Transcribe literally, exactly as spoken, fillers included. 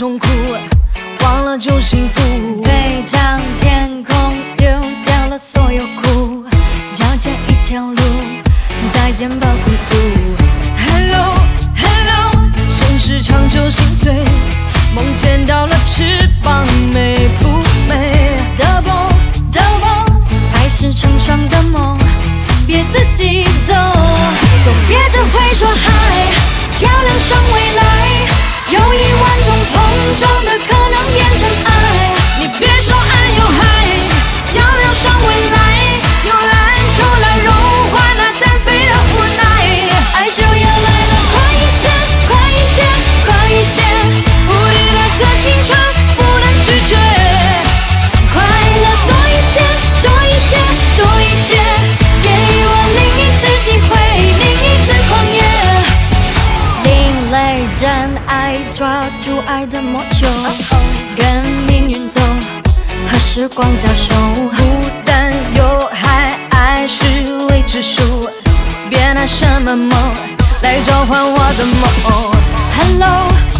痛苦，忘了就幸福。 飞向天空，丢掉了所有苦，交接一条路，再见吧孤独。 Hello Hello， 现实长久心碎，梦见到了翅膀，美不美 ？Double Double， 爱是成双的梦，别自己走。所别只会说嗨，跳亮上未来，有一万种碰撞的可能变成爱。 你别说爱有害，要聊上未来，用篮球来融化那单飞的无奈。 爱就要来了，快一些，快一些，快一些， 不依赖着青春，不能拒绝。 快乐多一些，多一些，多一些，给我另一次机会，另一次狂野。另类真爱，抓住爱的魔球，跟命运走，和时光交手。 不但有害，爱是未知数，别拿什么梦来召唤我的梦。 Hello